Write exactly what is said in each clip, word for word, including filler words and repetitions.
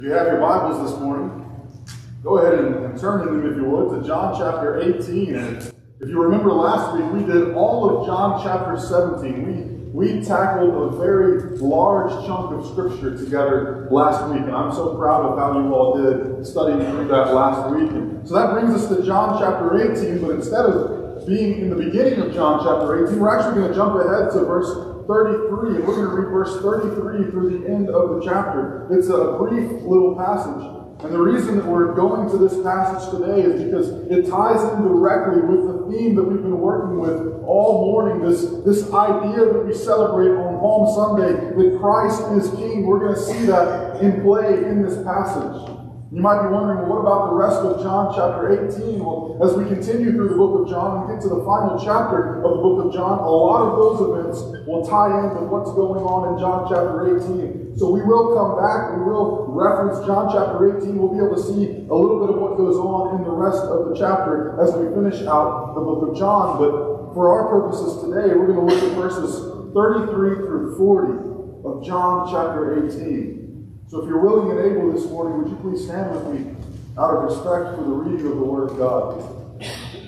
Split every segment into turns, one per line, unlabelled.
If you have your Bibles this morning, go ahead and, and turn in them, if you would, to John chapter eighteen. And if you remember last week, we did all of John chapter seventeen. We, we tackled a very large chunk of Scripture together last week, and I'm so proud of how you all did studying through that last week. And so that brings us to John chapter eighteen, but instead of being in the beginning of John chapter eighteen, we're actually going to jump ahead to verse thirty-three, and we're going to read verse thirty-three through the end of the chapter. It's a brief little passage. And the reason that we're going to this passage today is because it ties in directly with the theme that we've been working with all morning, this, this idea that we celebrate on Palm Sunday, that Christ is King. We're going to see that in play in this passage. You might be wondering, well, what about the rest of John chapter eighteen? Well, as we continue through the book of John and get to the final chapter of the book of John, a lot of those events will tie in with what's going on in John chapter eighteen. So we will come back, we will reference John chapter eighteen. We'll be able to see a little bit of what goes on in the rest of the chapter as we finish out the book of John. But for our purposes today, we're going to look at verses thirty-three through forty of John chapter eighteen. So if you're willing and able this morning, would you please stand with me out of respect for the reading of the Word of God.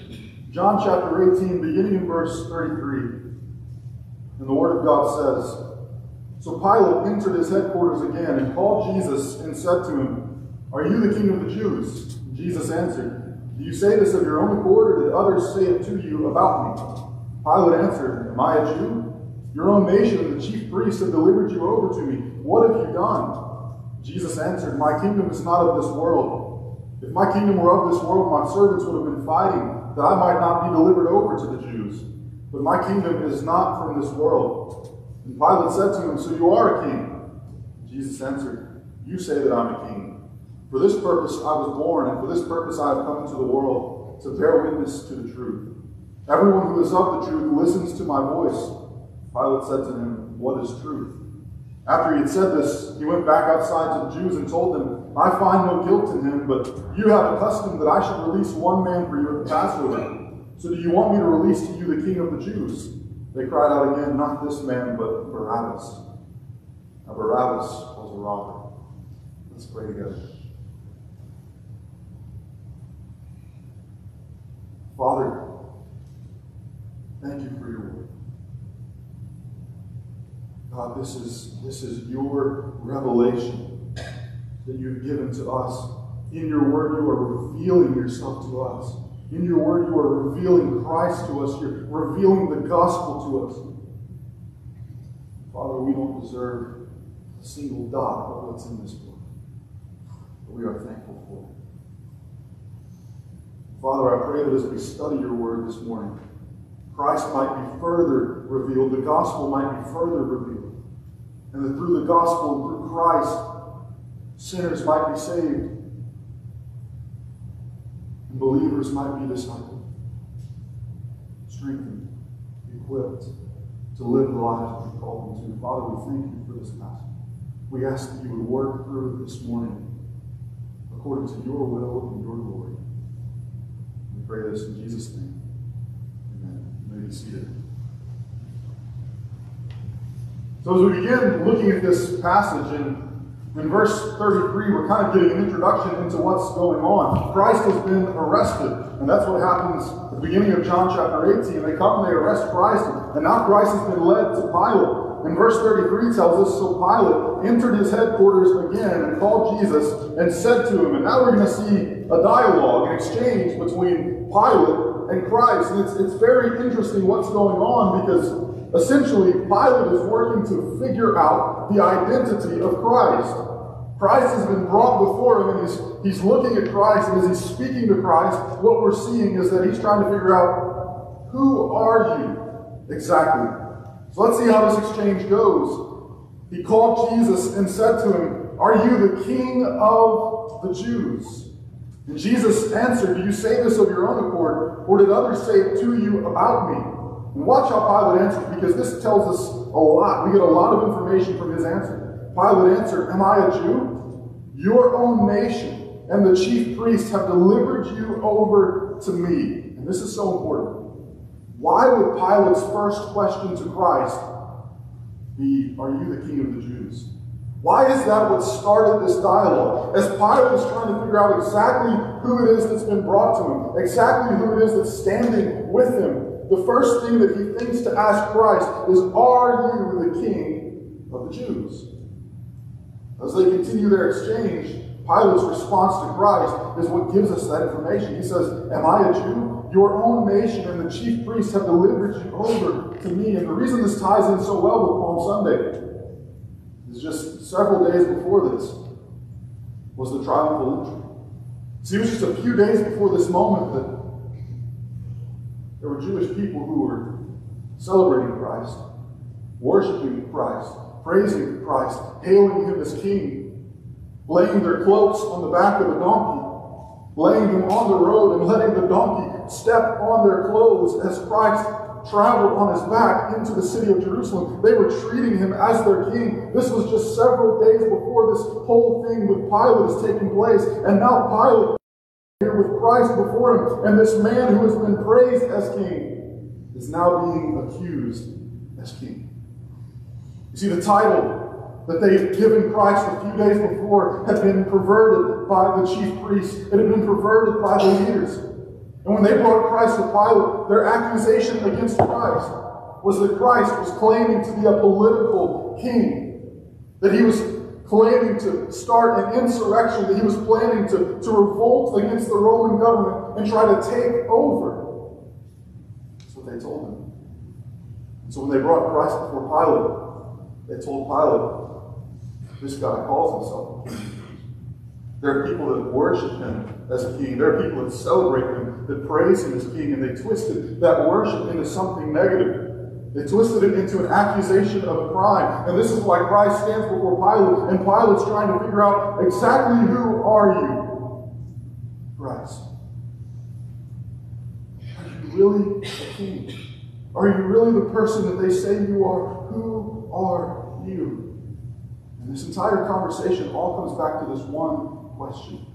John chapter eighteen, beginning in verse thirty-three. And the Word of God says, "So Pilate entered his headquarters again and called Jesus and said to him, 'Are you the King of the Jews?' Jesus answered, 'Do you say this of your own accord, or did others say it to you about me?' Pilate answered, 'Am I a Jew? Your own nation and the chief priests have delivered you over to me. What have you done?' Jesus answered, 'My kingdom is not of this world. If my kingdom were of this world, my servants would have been fighting that I might not be delivered over to the Jews. But my kingdom is not from this world.' And Pilate said to him, 'So you are a king?' Jesus answered, 'You say that I'm a king. For this purpose I was born, and for this purpose I have come into the world, to bear witness to the truth. Everyone who is of the truth listens to my voice.' Pilate said to him, 'What is truth?' After he had said this, he went back outside to the Jews and told them, 'I find no guilt in him, but you have a custom that I should release one man for you at the Passover. So do you want me to release to you the King of the Jews?' They cried out again, 'Not this man, but Barabbas.' Now Barabbas was a robber." Let's pray together. Father, thank you for your word. God, this is, this is your revelation that you've given to us. In your word, you are revealing yourself to us. In your word, you are revealing Christ to us. You're revealing the gospel to us. Father, we don't deserve a single dot of what's in this book, but we are thankful for it. Father, I pray that as we study your word this morning, Christ might be further revealed, the gospel might be further revealed, and that through the gospel, through Christ, sinners might be saved, and believers might be discipled, strengthened, equipped to live the lives that you call them to. Father, we thank you for this passage. We ask that you would work through it this morning according to your will and your glory. We pray this in Jesus' name. Be seated. So as we begin looking at this passage in, in verse thirty-three, we're kind of getting an introduction into what's going on. Christ has been arrested, and that's what happens at the beginning of John chapter eighteen. They come and they arrest Christ, and now Christ has been led to Pilate. And verse thirty-three tells us, "So Pilate entered his headquarters again and called Jesus and said to him," and now we're going to see a dialogue, an exchange between Pilate and Christ. And it's, it's very interesting what's going on, because essentially Pilate is working to figure out the identity of Christ. Christ has been brought before him, and he's, he's looking at Christ, and as he's speaking to Christ, what we're seeing is that he's trying to figure out, who are you exactly? So let's see how this exchange goes. He called Jesus and said to him, "Are you the King of the Jews?" And Jesus answered, "Do you say this of your own accord, or did others say it to you about me?" And watch how Pilate answered, because this tells us a lot. We get a lot of information from his answer. Pilate answered, "Am I a Jew? Your own nation and the chief priests have delivered you over to me." And this is so important. Why would Pilate's first question to Christ be, "Are you the King of the Jews?" Why is that what started this dialogue? As Pilate is trying to figure out exactly who it is that's been brought to him, exactly who it is that's standing with him, the first thing that he thinks to ask Christ is, are you the King of the Jews? As they continue their exchange, Pilate's response to Christ is what gives us that information. He says, am I a Jew? Your own nation and the chief priests have delivered you over to me. And the reason this ties in so well with Palm Sunday is just several days before this was the triumphal entry. See, it was just a few days before this moment that there were Jewish people who were celebrating Christ, worshiping Christ, praising Christ, hailing him as king, laying their cloaks on the back of the donkey, laying them on the road and letting the donkey step on their clothes as Christ traveled on his back into the city of Jerusalem. They were treating him as their king. This was just several days before this whole thing with Pilate is taking place. And now Pilate is here with Christ before him. And this man who has been praised as king is now being accused as king. You see, the title that they had given Christ a few days before had been perverted by the chief priests. It had been perverted by the leaders. And when they brought Christ to Pilate, their accusation against Christ was that Christ was claiming to be a political king, that he was claiming to start an insurrection, that he was planning to, to revolt against the Roman government and try to take over. That's what they told him. And so when they brought Christ before Pilate, they told Pilate, this guy calls himself king. There are people that worship him as a king. There are people that celebrate him, that praise him as king, and they twisted that worship into something negative. They twisted it into an accusation of a crime. And this is why Christ stands before Pilate, and Pilate's trying to figure out exactly who are you, Christ. Are you really a king? Are you really the person that they say you are? Who are you? And this entire conversation all comes back to this one question.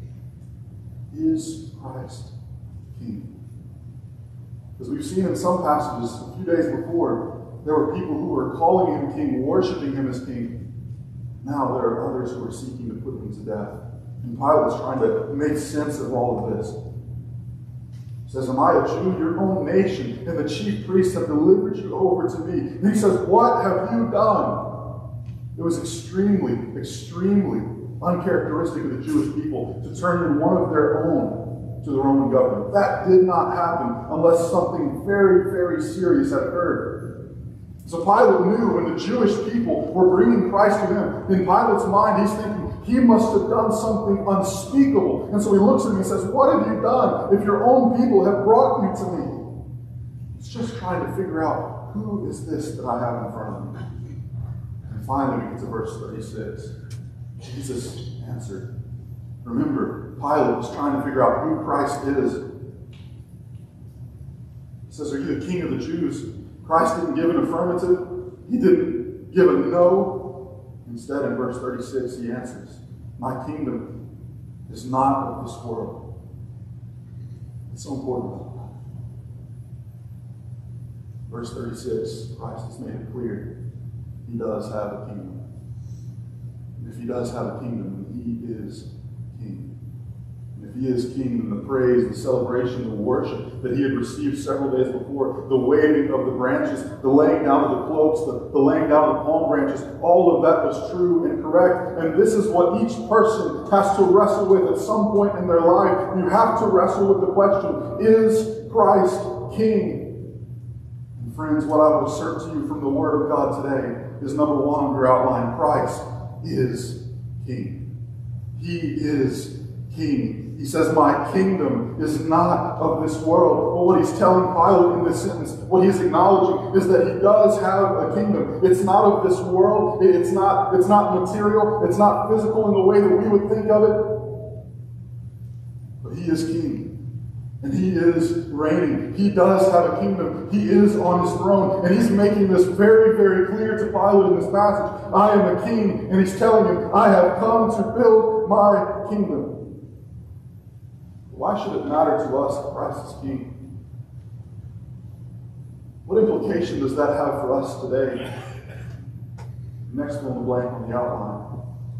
Is Christ king? Because we've seen in some passages a few days before, there were people who were calling him king, worshiping him as king. Now there are others who are seeking to put him to death. And Pilate is trying to make sense of all of this. He says, am I a Jew? Your own nation and the chief priests have delivered you over to me. And he says, what have you done? It was extremely, extremely uncharacteristic of the Jewish people to turn in one of their own to the Roman government. That did not happen unless something very, very serious had occurred. So Pilate knew when the Jewish people were bringing Christ to him, in Pilate's mind he's thinking, he must have done something unspeakable. And so he looks at him and says, what have you done if your own people have brought you to me? He's just trying to figure out, who is this that I have in front of me? And finally we get to verse thirty-six. Jesus answered. Remember, Pilate was trying to figure out who Christ is. He says, are you the king of the Jews? Christ didn't give an affirmative. He didn't give a no. Instead, in verse thirty-six, he answers, my kingdom is not of this world. It's so important. Verse thirty-six, Christ has made it clear he does have a kingdom. If he does have a kingdom, then he is king. And if he is king, then the praise, the celebration, the worship that he had received several days before, the waving of the branches, the laying down of the cloaks, the, the laying down of the palm branches, all of that was true and correct. And this is what each person has to wrestle with at some point in their life. You have to wrestle with the question, is Christ king? And friends, what I would assert to you from the Word of God today is number one under outline, Christ is king. He is king. He says, my kingdom is not of this world. But what he's telling Pilate in this sentence, what he's acknowledging is that he does have a kingdom. It's not of this world. It's not, it's not material. It's not physical in the way that we would think of it. But he is king. And he is reigning. He does have a kingdom. He is on his throne. And he's making this very, very clear to Pilate in this passage. I am a king. And he's telling him, I have come to build my kingdom. Why should it matter to us that Christ is king? What implication does that have for us today? Next fill in the blank on the outline.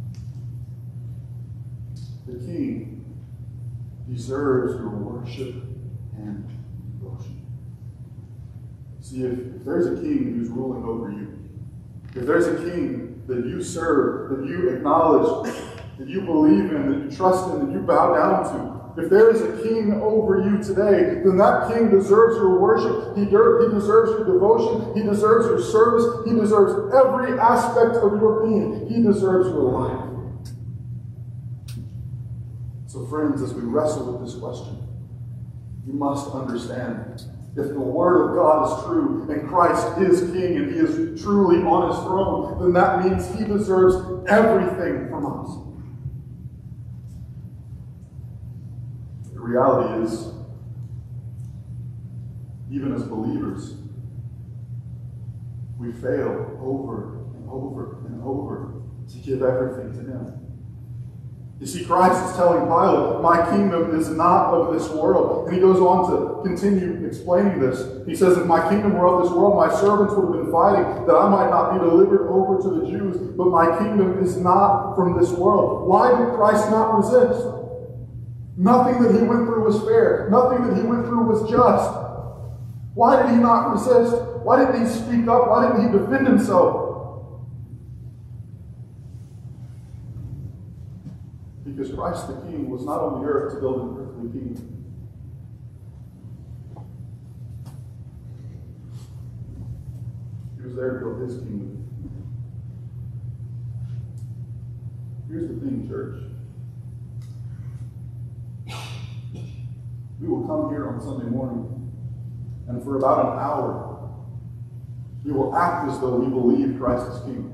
The king deserves your worship and devotion. See, if, if there's a king who's ruling over you, if there's a king that you serve, that you acknowledge, that you believe in, that you trust in, that you bow down to, if there is a king over you today, then that king deserves your worship. He, de- he deserves your devotion. He deserves your service. He deserves every aspect of your being. He deserves your life. So friends, as we wrestle with this question, you must understand, if the Word of God is true and Christ is King and He is truly on His throne, then that means He deserves everything from us. The reality is, even as believers, we fail over and over and over to give everything to Him. You see, Christ is telling Pilate, my kingdom is not of this world. And he goes on to continue explaining this. He says, if my kingdom were of this world, my servants would have been fighting that I might not be delivered over to the Jews. But my kingdom is not from this world. Why did Christ not resist? Nothing that he went through was fair. Nothing that he went through was just. Why did he not resist? Why didn't he speak up? Why didn't he defend himself? Because Christ the King was not on the earth to build an earthly kingdom. He was there to build His kingdom. Here's the thing, church. We will come here on Sunday morning, and for about an hour, we will act as though we believe Christ is King.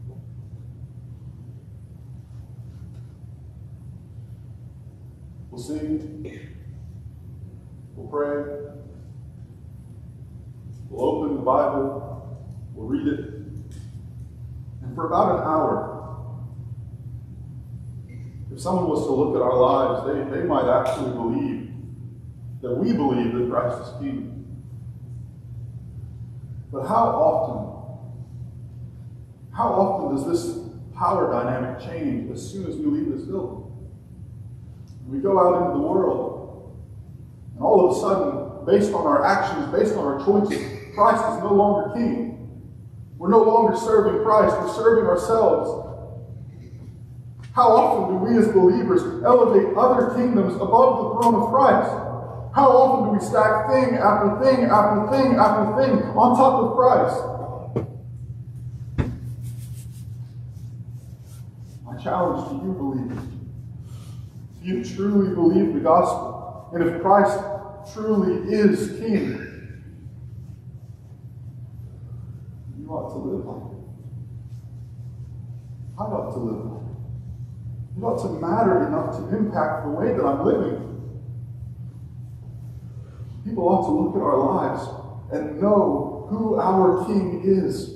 We'll sing, we'll pray, we'll open the Bible, we'll read it, and for about an hour, if someone was to look at our lives, they, they might actually believe that we believe that Christ is King. But how often, how often does this power dynamic change as soon as we leave this building? We go out into the world, and all of a sudden, based on our actions, based on our choices, Christ is no longer King. We're no longer serving Christ, we're serving ourselves. How often do we as believers elevate other kingdoms above the throne of Christ? How often do we stack thing after thing after thing after thing on top of Christ? My challenge to you, believers, if you truly believe the gospel, and if Christ truly is King, you ought to live like it. I ought to live like it. It ought to matter enough to impact the way that I'm living. People ought to look at our lives and know who our King is.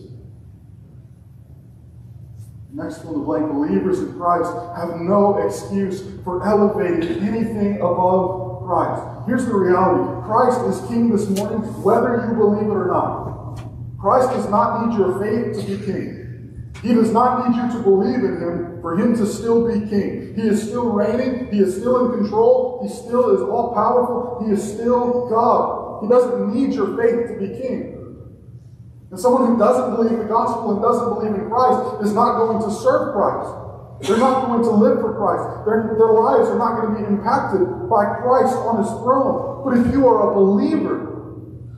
Next fill in the blank, believers in Christ have no excuse for elevating anything above Christ. Here's the reality. Christ is King this morning, whether you believe it or not. Christ does not need your faith to be King. He does not need you to believe in Him for Him to still be King. He is still reigning. He is still in control. He still is all-powerful. He is still God. He doesn't need your faith to be King. And someone who doesn't believe the gospel and doesn't believe in Christ is not going to serve Christ. They're not going to live for Christ. Their, their lives are not going to be impacted by Christ on His throne. But if you are a believer,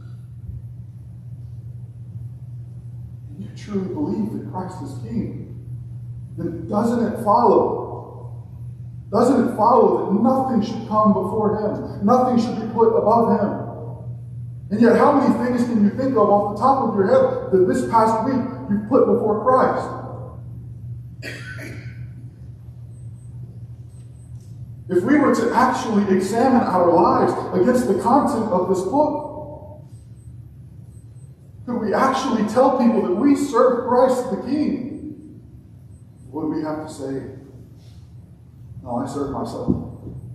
and you truly believe that Christ is King, then doesn't it follow? Doesn't it follow that nothing should come before Him? Nothing should be put above Him? And yet, how many things can you think of off the top of your head that this past week you've put before Christ? If we were to actually examine our lives against the content of this book, could we actually tell people that we serve Christ the King? What do we have to say? No, I serve myself.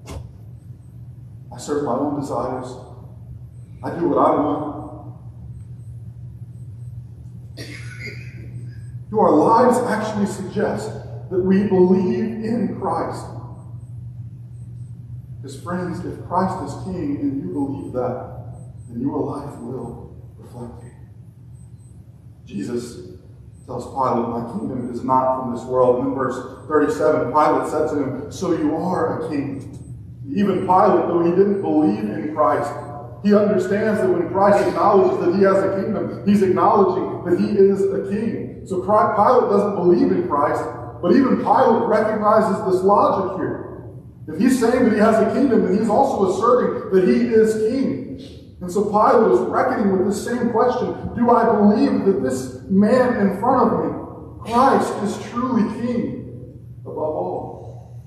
I serve my own desires. I do what I want. Do our lives actually suggest that we believe in Christ? Because friends, if Christ is King and you believe that, then your life will reflect it. Jesus tells Pilate, my kingdom is not from this world. And in verse thirty-seven, Pilate said to him, so you are a king. Even Pilate, though he didn't believe in Christ, he understands that when Christ acknowledges that he has a kingdom, he's acknowledging that he is a king. So Pilate doesn't believe in Christ, but even Pilate recognizes this logic here. If he's saying that he has a kingdom, then he's also asserting that he is king. And so Pilate is reckoning with this same question. Do I believe that this man in front of me, Christ, is truly king above all?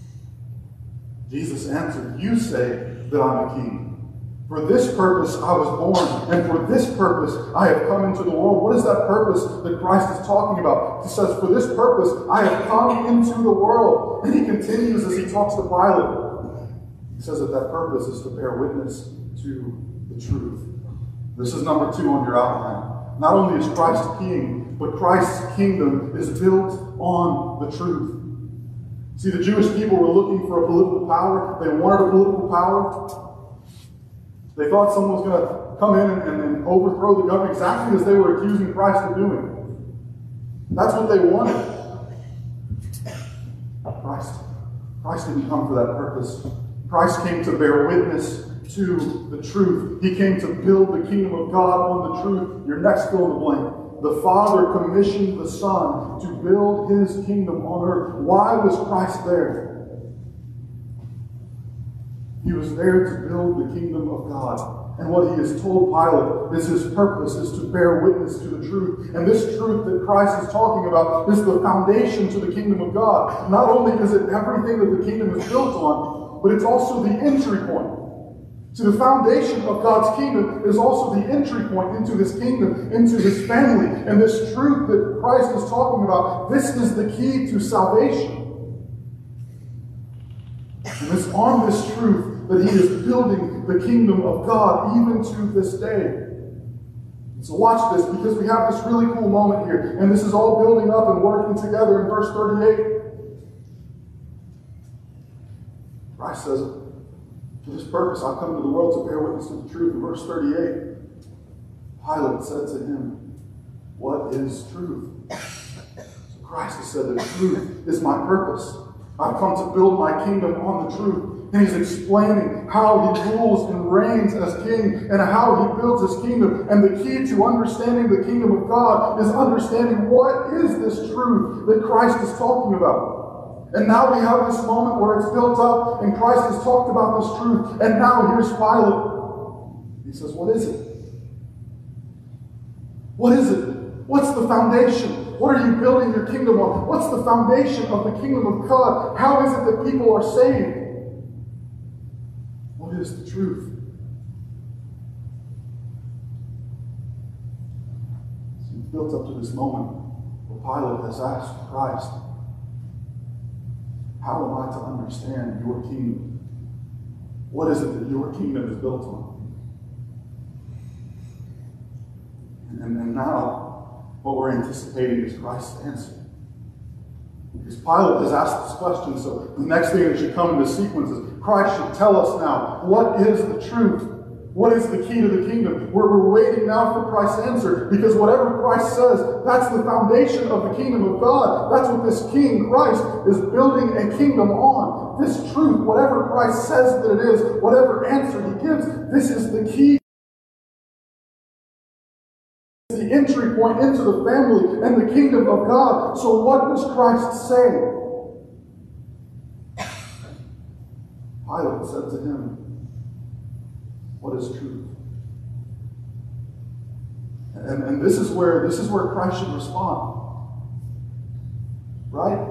Jesus answered, you say that I'm a king. For this purpose I was born, and for this purpose I have come into the world. What is that purpose that Christ is talking about? He says, for this purpose I have come into the world. And he continues as he talks to Pilate. He says that that purpose is to bear witness to the truth. This is number two on your outline. Not only is Christ king, but Christ's kingdom is built on the truth. See, the Jewish people were looking for a political power. They wanted a political power. They thought someone was going to come in and, and, and overthrow the government exactly as they were accusing Christ of doing. That's what they wanted. Christ, Christ didn't come for that purpose. Christ came to bear witness to the truth. He came to build the kingdom of God on the truth. Your next fill in the blank. The Father commissioned the Son to build his kingdom on earth. Why was Christ there? He was there to build the kingdom of God. And what he has told Pilate is his purpose is to bear witness to the truth. And this truth that Christ is talking about is the foundation to the kingdom of God. Not only is it everything that the kingdom is built on, but it's also the entry point. So the foundation of God's kingdom is also the entry point into his kingdom, into his family. And this truth that Christ is talking about, this is the key to salvation. And it's on this truth that he is building the kingdom of God even to this day. So watch this, because we have this really cool moment here. And this is all building up and working together in verse thirty-eight. Christ says, for this purpose I've come into the world to bear witness to the truth. In verse thirty-eight, Pilate said to him, what is truth? So Christ has said that truth is my purpose. I've come to build my kingdom on the truth. And he's explaining how he rules and reigns as king and how he builds his kingdom. And the key to understanding the kingdom of God is understanding what is this truth that Christ is talking about. And now we have this moment where it's built up and Christ has talked about this truth. And now here's Pilate. He says, what is it? What is it? What's the foundation? What are you building your kingdom on? What's the foundation of the kingdom of God? How is it that people are saved? What is the truth? So it's built up to this moment where Pilate has asked Christ, how am I to understand your kingdom? What is it that your kingdom is built on? And, and now, what we're anticipating is Christ's answer. Because Pilate has asked this question, so the next thing that should come in the sequence is Christ should tell us now, what is the truth? What is the key to the kingdom? We're, we're waiting now for Christ's answer, because whatever Christ says, that's the foundation of the kingdom of God. That's what this King, Christ, is building a kingdom on. This truth, whatever Christ says that it is, whatever answer he gives, this is the key. The entry point into the family and the kingdom of God. So what does Christ say? Pilate said to him, what is truth? And, and this is where this is where Christ should respond. Right?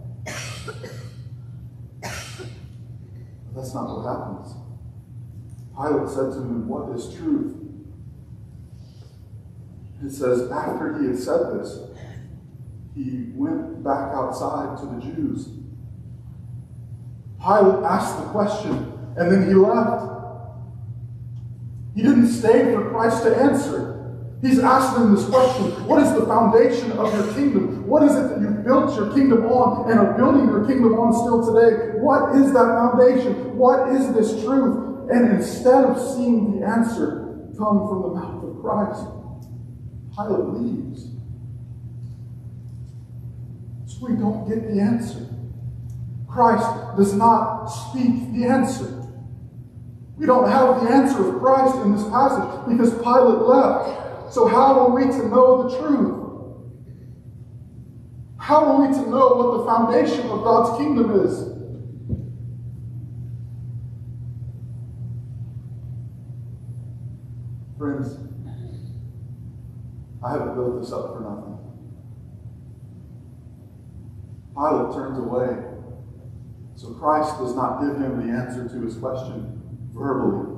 But that's not what happens. Pilate said to him, what is truth? It says, after he had said this, he went back outside to the Jews. Pilate asked the question, and then he left. He didn't stay for Christ to answer. He's asking them this question: what is the foundation of your kingdom? What is it that you built your kingdom on and are building your kingdom on still today? What is that foundation? What is this truth? And instead of seeing the answer come from the mouth of Christ, Pilate leaves. So we don't get the answer. Christ does not speak the answer. We don't have the answer of Christ in this passage because Pilate left. So how are we to know the truth? How are we to know what the foundation of God's kingdom is? Friends, I haven't built this up for nothing. Pilate turns away, so Christ does not give him the answer to his question verbally.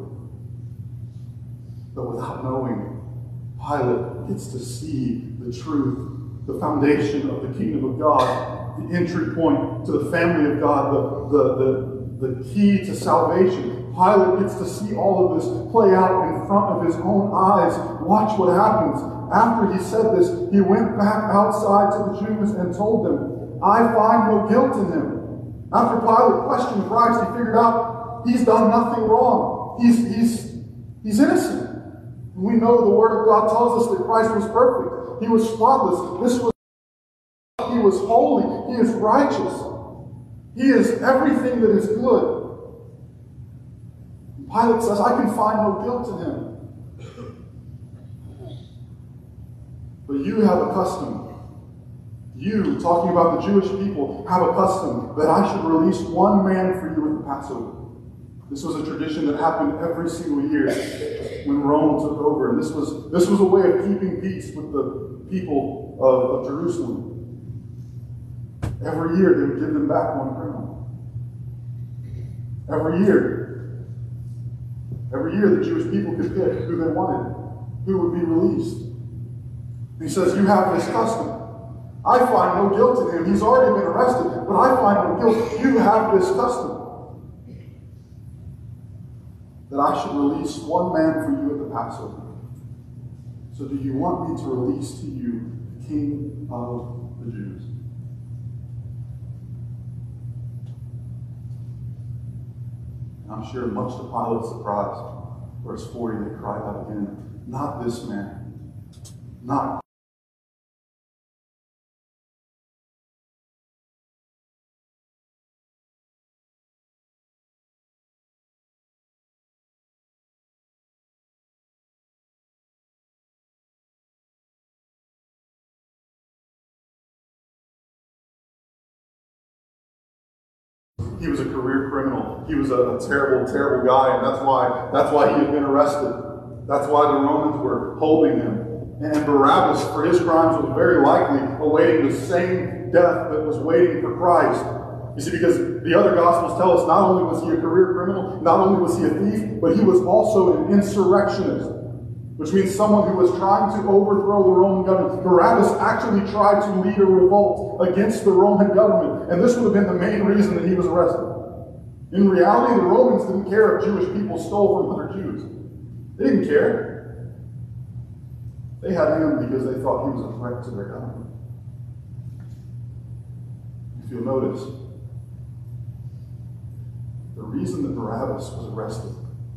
But without knowing, Pilate gets to see the truth, the foundation of the kingdom of God, the entry point to the family of God, the, the, the, the key to salvation. Pilate gets to see all of this play out in front of his own eyes. Watch what happens. After he said this, he went back outside to the Jews and told them, I find no guilt in him. After Pilate questioned Christ, he figured out he's done nothing wrong. He's, he's, he's innocent. We know the Word of God tells us that Christ was perfect. He was spotless. This was He was holy. He is righteous. He is everything that is good. And Pilate says, I can find no guilt in him. But you have a custom. You, talking about the Jewish people, have a custom that I should release one man for you at the Passover. This was a tradition that happened every single year when Rome took over. And this was, this was a way of keeping peace with the people of, of Jerusalem. Every year they would give them back one criminal. Every year. Every year the Jewish people could pick who they wanted, who would be released. And he says, you have this custom. I find no guilt in him. He's already been arrested, but I find no guilt. You have this custom. That I should release one man for you at the Passover. So do you want me to release to you the King of the Jews? And I'm sure much to Pilate's surprise, verse forty, they cried out again, not this man, not He was a career criminal. He was a, a terrible, terrible guy, and that's why that's why he had been arrested. That's why the Romans were holding him. And Barabbas, for his crimes, was very likely awaiting the same death that was waiting for Christ. You see, because the other Gospels tell us not only was he a career criminal, not only was he a thief, but he was also an insurrectionist, which means someone who was trying to overthrow the Roman government. Barabbas actually tried to lead a revolt against the Roman government, and this would have been the main reason that he was arrested. In reality, the Romans didn't care if Jewish people stole from other Jews. They didn't care. They had him because they thought he was a threat to their government. If you'll notice, the reason that Barabbas was arrested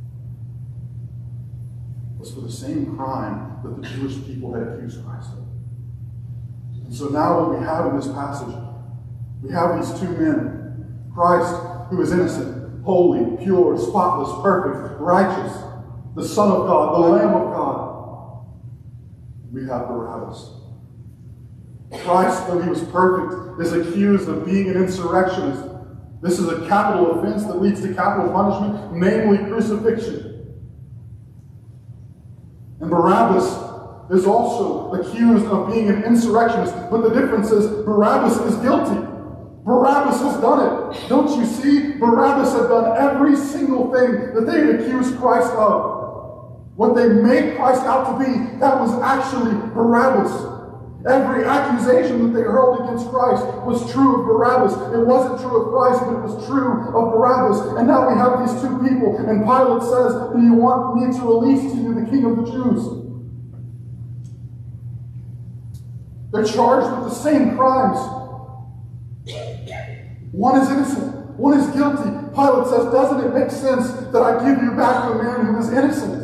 was for the same crime that the Jewish people had accused Christ of. And so now what we have in this passage, we have these two men. Christ, who is innocent, holy, pure, spotless, perfect, righteous, the Son of God, the Lamb of God. We have Barabbas. Christ, though he was perfect, is accused of being an insurrectionist. This is a capital offense that leads to capital punishment, namely crucifixion. And Barabbas is also accused of being an insurrectionist, but the difference is Barabbas is guilty. Barabbas has done it. Don't you see? Barabbas had done every single thing that they had accused Christ of. What they made Christ out to be, that was actually Barabbas. Every accusation that they hurled against Christ was true of Barabbas. It wasn't true of Christ, but it was true of Barabbas. And now we have these two people, and Pilate says, do you want me to release to you the King of the Jews? They're charged with the same crimes. One is innocent, one is guilty. Pilate says, doesn't it make sense that I give you back to a man who is innocent?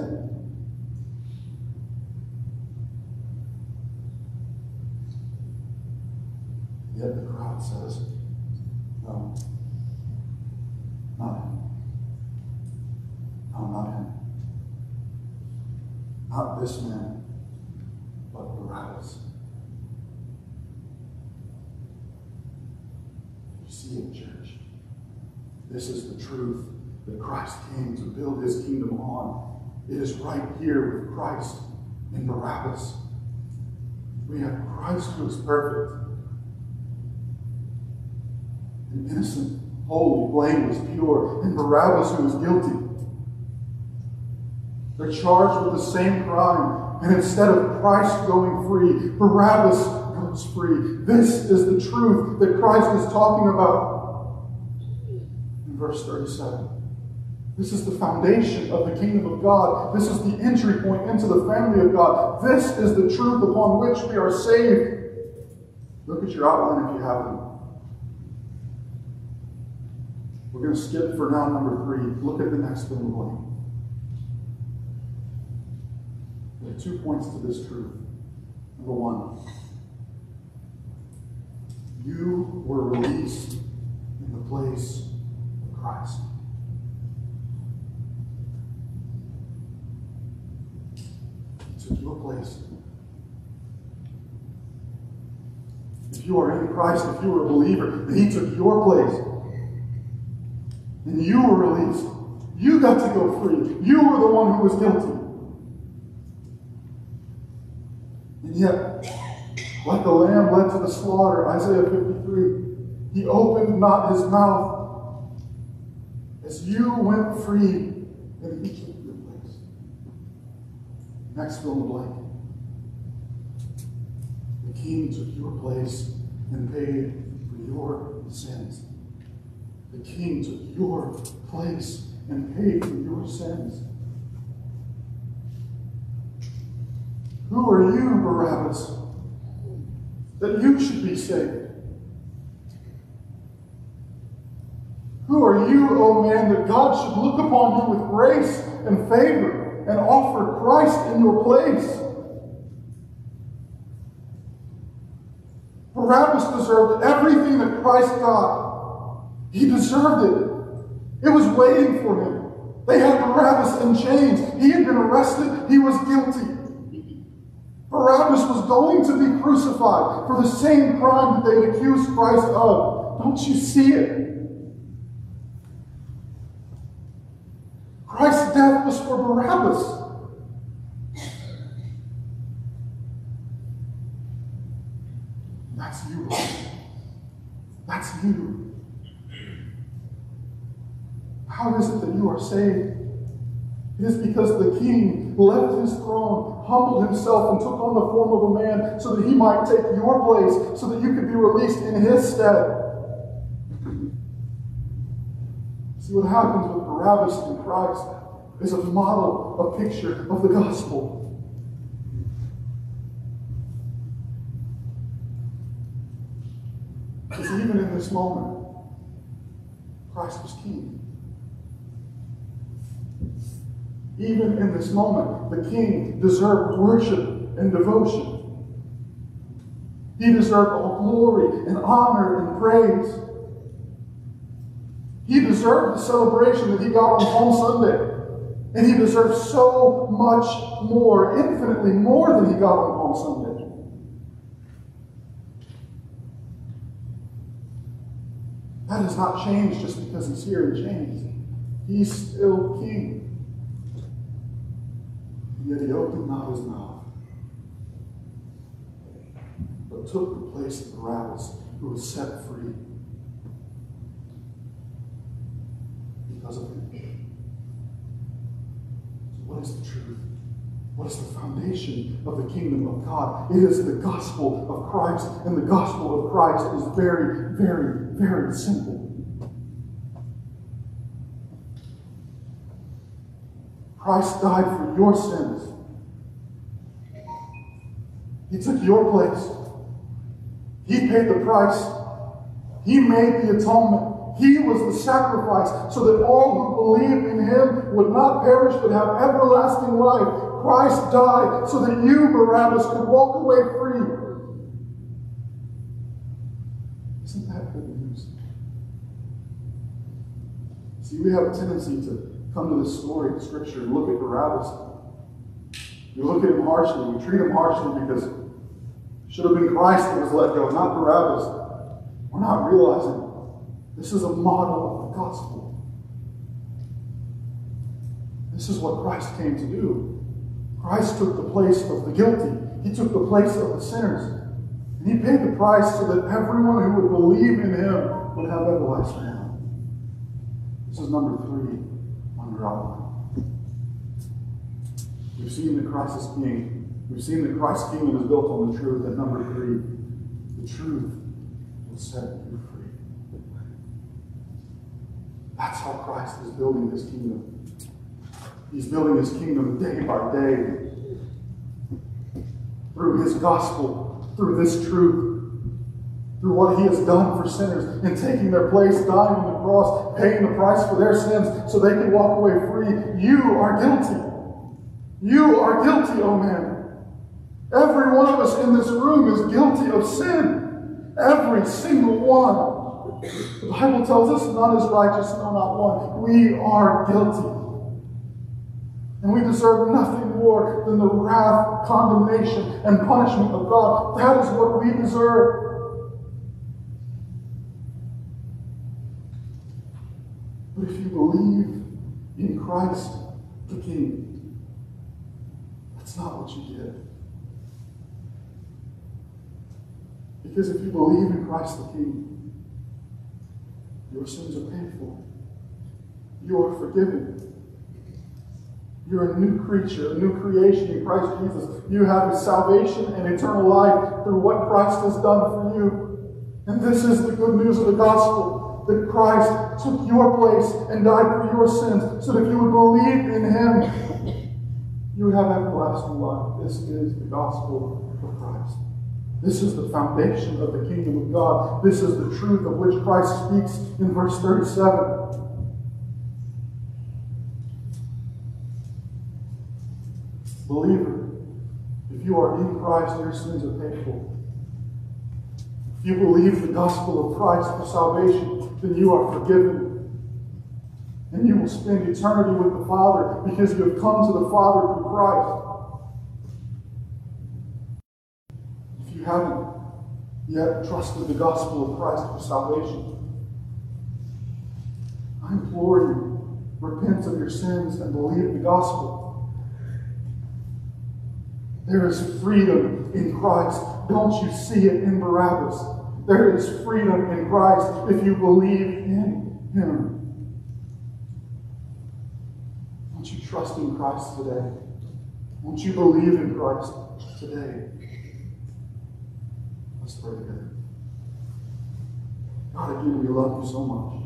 Yet the crowd says, no, not him. No, not him. Not this man, but Barabbas. You see it, church. This is the truth that Christ came to build his kingdom on. It is right here with Christ in Barabbas. We have Christ who is perfect, and innocent, holy, blameless, pure, and Barabbas who is guilty. They're charged with the same crime, and instead of Christ going free, Barabbas goes free. This is the truth that Christ is talking about in verse thirty-seven. This is the foundation of the kingdom of God. This is the entry point into the family of God. This is the truth upon which we are saved. Look at your outline if you have them. We're going to skip for now number three. Look at the next fill in the blank. There are two points to this truth. Number one, you were released in the place of Christ. He took your place. If you are in Christ, if you are a believer, then he took your place. And you were released. You got to go free. You were the one who was guilty. And yet, like the lamb led to the slaughter, Isaiah fifty-three, he opened not his mouth. As you went free, and he took your place. Next fill in the blank. The king took your place and paid for your sins. The king took your place and paid for your sins. Who are you, Barabbas, that you should be saved? Who are you, O man, that God should look upon you with grace and favor and offer Christ in your place? Barabbas deserved everything that Christ got. He deserved it. It was waiting for him. They had Barabbas in chains. He had been arrested. He was guilty. Barabbas was going to be crucified for the same crime that they had accused Christ of. Don't you see it? Christ's death was for Barabbas. That's you, Lord. That's you. How is it that you are saved? It is because the king left his throne, humbled himself, and took on the form of a man so that he might take your place, so that you could be released in his stead. See, what happens with Barabbas and Christ is a model, a picture of the gospel. Because even in this moment, Christ was king. Even in this moment, the king deserved worship and devotion. He deserved all glory and honor and praise. He deserved the celebration that he got on Palm Sunday. And he deserved so much more, infinitely more than he got on Palm Sunday. That has not changed just because he's here in chains. He's still king. Yet he opened not his mouth, but took the place of Barabbas, who was set free because of him. So what is the truth? What is the foundation of the kingdom of God? It is the gospel of Christ, and the gospel of Christ is very, very, very simple. Christ died for your sins. He took your place. He paid the price. He made the atonement. He was the sacrifice so that all who believe in him would not perish but have everlasting life. Christ died so that you, Barabbas, could walk away free. Isn't that good news? See, we have a tendency to come to this story of Scripture and look at Barabbas. We look at him harshly. We treat him harshly because it should have been Christ that was let go, not Barabbas. We're not realizing this is a model of the gospel. This is what Christ came to do. Christ took the place of the guilty. He took the place of the sinners. And he paid the price so that everyone who would believe in him would have everlasting life. This is number three on your outline. We've seen that Christ is king. We've seen that Christ's kingdom is built on the truth. And number three, the truth will set you free. That's how Christ is building his kingdom. He's building his kingdom day by day. Through his gospel, through this truth, through what he has done for sinners in taking their place, dying on the cross, paying the price for their sins so they can walk away free. You are guilty. You are guilty, oh man. Every one of us in this room is guilty of sin. Every single one. The Bible tells us none is righteous, no, not one. We are guilty. And we deserve nothing more than the wrath, condemnation, and punishment of God. That is what we deserve. But if you believe in Christ the King, that's not what you get. Because if you believe in Christ the King, your sins are paid for. You are forgiven. You're a new creature, a new creation in Christ Jesus. You have salvation and eternal life through what Christ has done for you. And this is the good news of the gospel, that Christ took your place and died for your sins, so that if you would believe in him, you would have everlasting life. This is the gospel of Christ. This is the foundation of the kingdom of God. This is the truth of which Christ speaks in verse thirty-seven. Believer, if you are in Christ, your sins are paid for. If you believe the gospel of Christ for salvation, then you are forgiven. And you will spend eternity with the Father because you have come to the Father through Christ. If you haven't yet trusted the gospel of Christ for salvation, I implore you, repent of your sins and believe the gospel. There is freedom in Christ. Don't you see it in Barabbas? There is freedom in Christ if you believe in him. Won't you trust in Christ today? Won't you believe in Christ today? Let's pray together. God, again, we love you so much.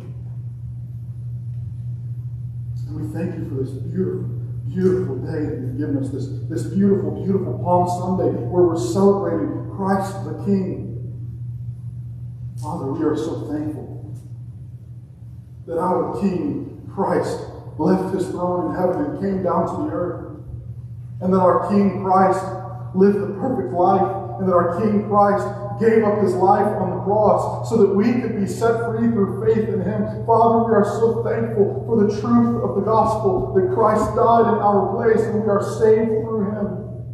And we thank you for this beautiful, beautiful day that you've given us, this, this beautiful, beautiful Palm Sunday where we're celebrating Christ the King. Father, we are so thankful that our King, Christ, left his throne in heaven and came down to the earth. And that our King, Christ, lived the perfect life. And that our King, Christ, gave up his life on the cross so that we could be set free through faith in him. Father, we are so thankful for the truth of the gospel, that Christ died in our place and we are saved through him.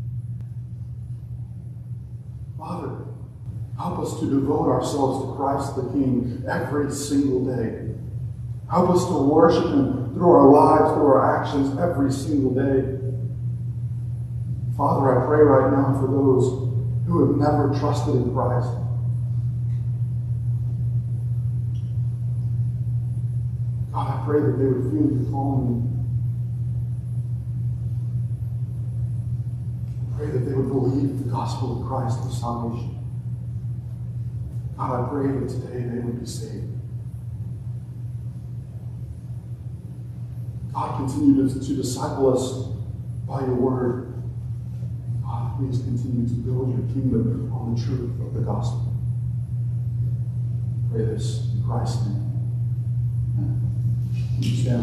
Father, help us to devote ourselves to Christ the King every single day. Help us to worship him through our lives, through our actions every single day. Father, I pray right now for those who have never trusted in Christ. God, I pray that they would feel you calling. I pray that they would believe the gospel of Christ for salvation. God, I pray that today they would be saved. God, continue to, to disciple us by your word. God, please continue to build your kingdom on the truth of the gospel. pray this in Christ's name. Amen. Stand